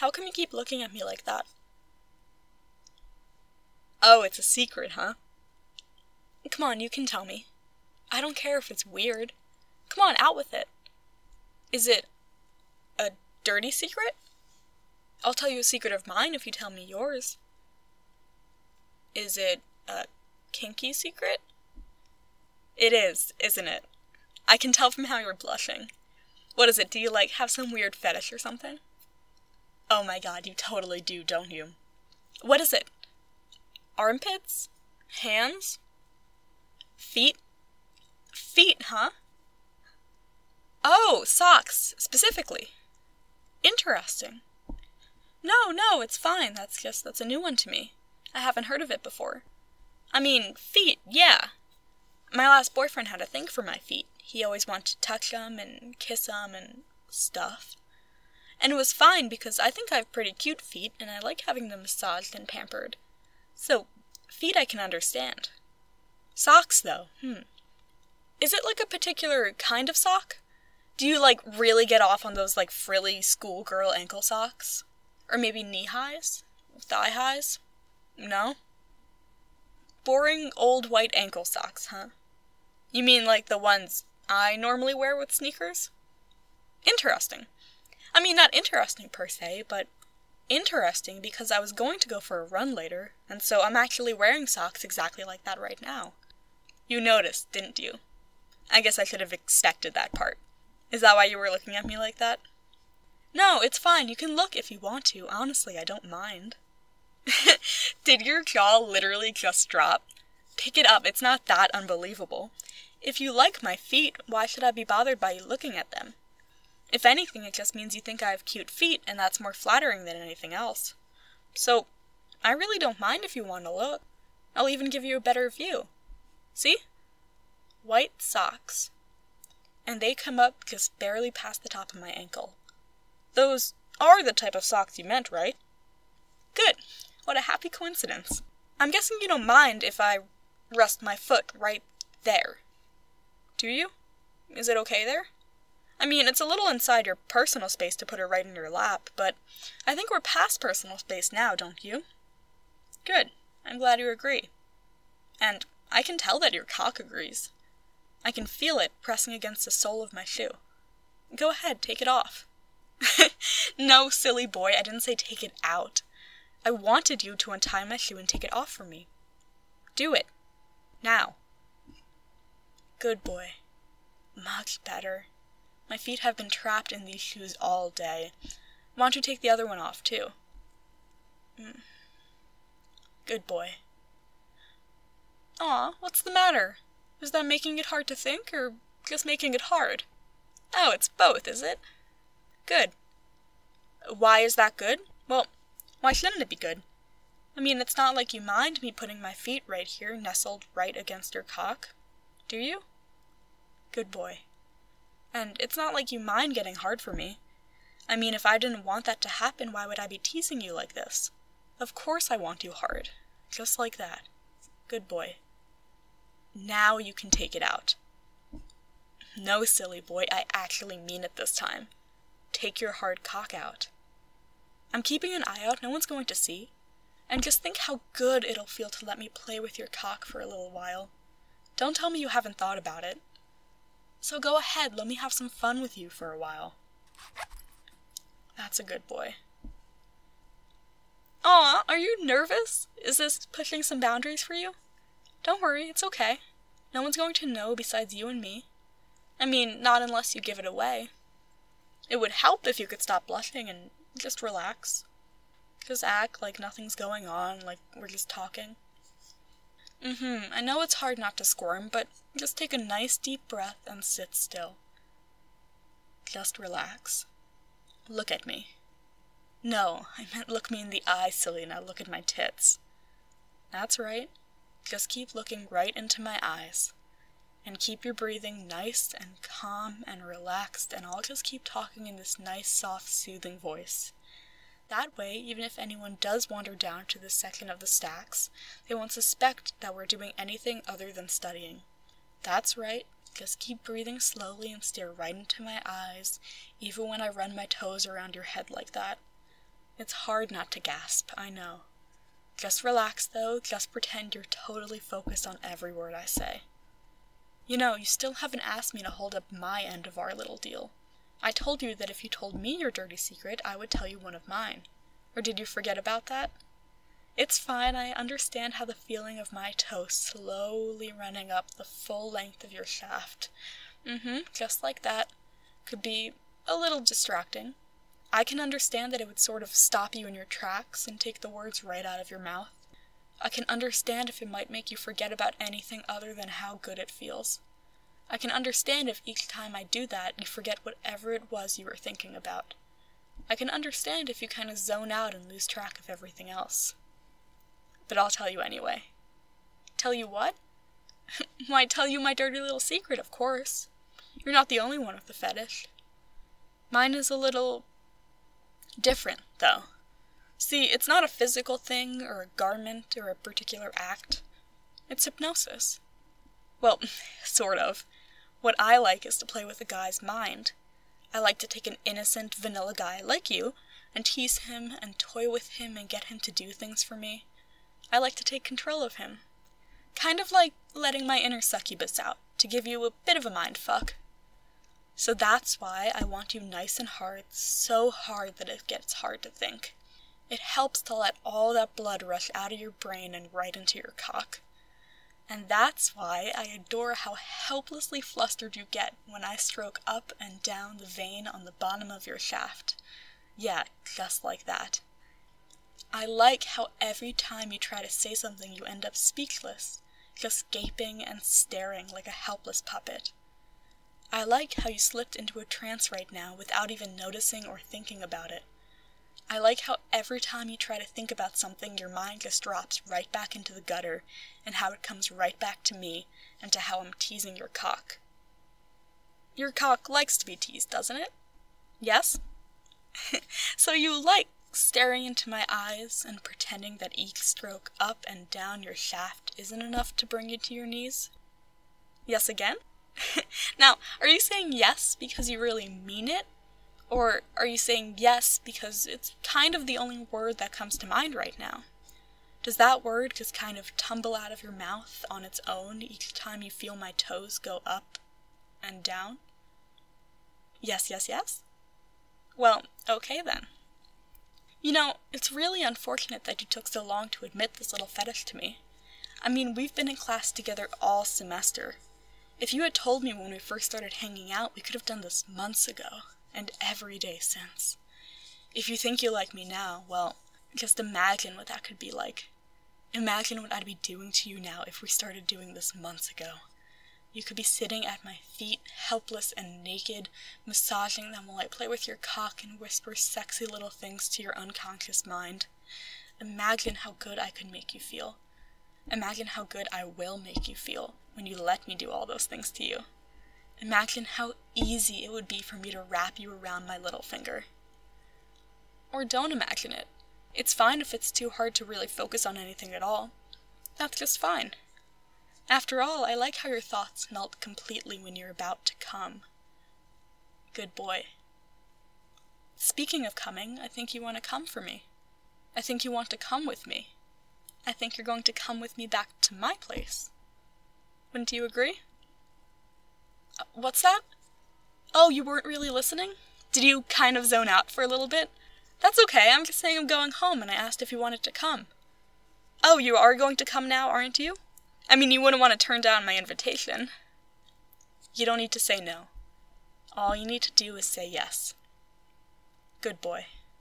How come you keep looking at me like that? Oh, it's a secret, huh? Come on, you can tell me. I don't care if it's weird. Come on, out with it. Is it a dirty secret? I'll tell you a secret of mine if you tell me yours. Is it a kinky secret? It is, isn't it? I can tell from how you're blushing. What is it, do you, have some weird fetish or something? Oh my god, you totally do, don't you? What is it? Armpits? Hands? Feet? Feet, huh? Oh, socks, specifically. Interesting. No, it's fine, that's a new one to me. I haven't heard of it before. I mean, feet, yeah. My last boyfriend had a thing for my feet. He always wanted to touch them and kiss them and stuff. And it was fine because I think I have pretty cute feet and I like having them massaged and pampered. So, feet I can understand. Socks, though, Is it a particular kind of sock? Do you, really get off on those, frilly schoolgirl ankle socks? Or maybe knee-highs? Thigh-highs? No? Boring old white ankle socks, huh? You mean the ones I normally wear with sneakers? Interesting. I mean, not interesting per se, but interesting because I was going to go for a run later, and so I'm actually wearing socks exactly like that right now. You noticed, didn't you? I guess I should have expected that part. Is that why you were looking at me like that? No, it's fine. You can look if you want to. Honestly, I don't mind. Did your jaw literally just drop? Pick it up. It's not that unbelievable. If you like my feet, why should I be bothered by you looking at them? If anything, it just means you think I have cute feet, and that's more flattering than anything else. So, I really don't mind if you want to look. I'll even give you a better view. See? White socks. And they come up just barely past the top of my ankle. Those are the type of socks you meant, right? Good. What a happy coincidence. I'm guessing you don't mind if I rest my foot right there. Do you? Is it okay there? I mean, it's a little inside your personal space to put it right in your lap, but I think we're past personal space now, don't you? Good. I'm glad you agree. And I can tell that your cock agrees. I can feel it pressing against the sole of my shoe. Go ahead, take it off. No, silly boy, I didn't say take it out. I wanted you to untie my shoe and take it off for me. Do it. Now. Good boy. Much better. My feet have been trapped in these shoes all day. Why don't you take the other one off, too? Good boy. Aw, what's the matter? Is that making it hard to think, or just making it hard? Oh, it's both, is it? Good. Why is that good? Well, why shouldn't it be good? I mean, it's not like you mind me putting my feet right here, nestled right against your cock. Do you? Good boy. And it's not like you mind getting hard for me. I mean, if I didn't want that to happen, why would I be teasing you like this? Of course I want you hard. Just like that. Good boy. Now you can take it out. No, silly boy, I actually mean it this time. Take your hard cock out. I'm keeping an eye out, no one's going to see. And just think how good it'll feel to let me play with your cock for a little while. Don't tell me you haven't thought about it. So go ahead, let me have some fun with you for a while. That's a good boy. Aw, are you nervous? Is this pushing some boundaries for you? Don't worry, it's okay. No one's going to know besides you and me. I mean, not unless you give it away. It would help if you could stop blushing and just relax. Just act like nothing's going on, like we're just talking. I know it's hard not to squirm, but just take a nice deep breath and sit still. Just relax. Look at me. No, I meant look me in the eye, silly, now look at my tits. That's right. Just keep looking right into my eyes. And keep your breathing nice and calm and relaxed, and I'll just keep talking in this nice, soft, soothing voice. That way, even if anyone does wander down to this section of the stacks, they won't suspect that we're doing anything other than studying. That's right. Just keep breathing slowly and stare right into my eyes, even when I run my toes around your head like that. It's hard not to gasp, I know. Just relax, though. Just pretend you're totally focused on every word I say. You know, you still haven't asked me to hold up my end of our little deal. I told you that if you told me your dirty secret, I would tell you one of mine. Or did you forget about that? It's fine, I understand how the feeling of my toe slowly running up the full length of your shaft, just like that, could be a little distracting. I can understand that it would sort of stop you in your tracks and take the words right out of your mouth. I can understand if it might make you forget about anything other than how good it feels. I can understand if each time I do that, you forget whatever it was you were thinking about. I can understand if you kind of zone out and lose track of everything else. But I'll tell you anyway. Tell you what? Why, tell you my dirty little secret, of course. You're not the only one with the fetish. Mine is a little different, though. See, it's not a physical thing, or a garment, or a particular act. It's hypnosis. Well, sort of. What I like is to play with a guy's mind. I like to take an innocent, vanilla guy like you, and tease him, and toy with him, and get him to do things for me. I like to take control of him. Kind of like letting my inner succubus out, to give you a bit of a mind fuck. So that's why I want you nice and hard, so hard that it gets hard to think. It helps to let all that blood rush out of your brain and right into your cock. And that's why I adore how helplessly flustered you get when I stroke up and down the vein on the bottom of your shaft. Yeah, just like that. I like how every time you try to say something you end up speechless, just gaping and staring like a helpless puppet. I like how you slipped into a trance right now without even noticing or thinking about it. I like how every time you try to think about something, your mind just drops right back into the gutter, and how it comes right back to me, and to how I'm teasing your cock. Your cock likes to be teased, doesn't it? Yes? So you like staring into my eyes and pretending that each stroke up and down your shaft isn't enough to bring you to your knees? Yes again? Now, are you saying yes because you really mean it? Or are you saying yes because it's kind of the only word that comes to mind right now? Does that word just kind of tumble out of your mouth on its own each time you feel my toes go up and down? Yes, yes, yes? Well, okay then. You know, it's really unfortunate that you took so long to admit this little fetish to me. I mean, we've been in class together all semester. If you had told me when we first started hanging out, we could have done this months ago, and every day since. If you think you like me now, well, just imagine what that could be like. Imagine what I'd be doing to you now if we started doing this months ago. You could be sitting at my feet, helpless and naked, massaging them while I play with your cock and whisper sexy little things to your unconscious mind. Imagine how good I could make you feel. Imagine how good I will make you feel when you let me do all those things to you. Imagine how easy it would be for me to wrap you around my little finger. Or don't imagine it. It's fine if it's too hard to really focus on anything at all. That's just fine. After all, I like how your thoughts melt completely when you're about to come. Good boy. Speaking of coming, I think you want to come for me. I think you want to come with me. I think you're going to come with me back to my place. Wouldn't you agree? What's that? Oh, you weren't really listening? Did you kind of zone out for a little bit? That's okay, I'm just saying I'm going home and I asked if you wanted to come. Oh, you are going to come now, aren't you? I mean, you wouldn't want to turn down my invitation. You don't need to say no. All you need to do is say yes. Good boy.